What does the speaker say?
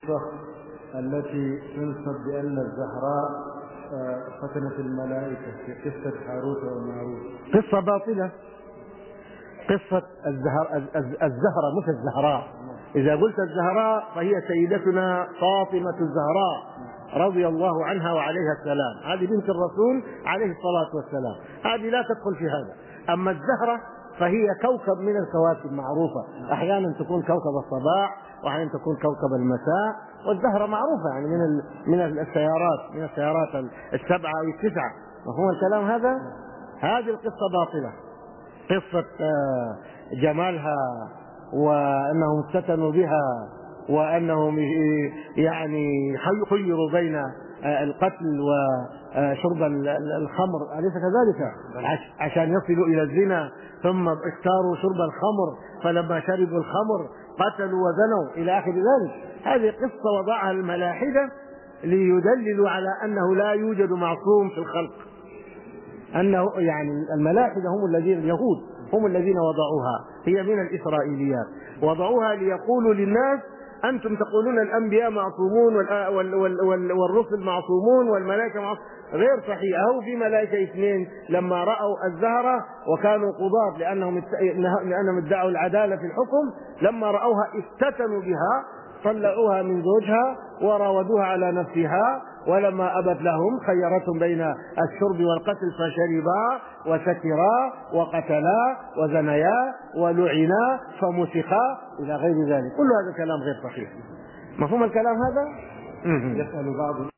القصة التي تنسب بأن الزهراء فتنت الملائكة في قصة هاروت وماروت؟ قصة باطلة. قصة الزهرة مش الزهراء. إذا قلت الزهراء فهي سيدتنا فاطمة الزهراء رضي الله عنها وعليها السلام، هذه بنت الرسول عليه الصلاة والسلام، هذه لا تدخل في هذا. أما الزهرة فهي كوكب من الكواكب معروفة، أحيانا تكون كوكب الصباح وأحيانا تكون كوكب المساء، والزهرة معروفة يعني من السيارات السبعة أو التسعة. مفهوم الكلام هذا؟ هذه القصة باطلة. قصة جمالها وأنهم افتتنوا بها وأنهم يعني خيروا بين القتل وشرب الخمر، أليس كذلك؟ عشان يصلوا إلى الزنا، ثم اختاروا شرب الخمر، فلما شربوا الخمر قتلوا وزنوا إلى آخر ذلك. هذه قصة وضعها الملاحدة ليدللوا على أنه لا يوجد معصوم في الخلق، أنه يعني الملاحدة هم الذين اليهود هم الذين وضعوها، هي من الإسرائيليات، وضعوها ليقولوا للناس أنتم تقولون الأنبياء معصومون والرسل معصومون والملائكة معصومون. غير صحيح. أو في ملائكة اثنين لما رأوا الزهرة وكانوا قضاة لأنهم ادعوا العدالة في الحكم، لما رأوها افتتنوا بها، طلعوها من زوجها وراودوها على نفسها، ولما أبت لهم خيرتهم بين الشرب والقتل فشربا وسكرا وقتلا وزنيا ولعنا فمسخا إلى غير ذلك. كل هذا كلام غير صحيح. مفهوم الكلام هذا؟ يسأل بعض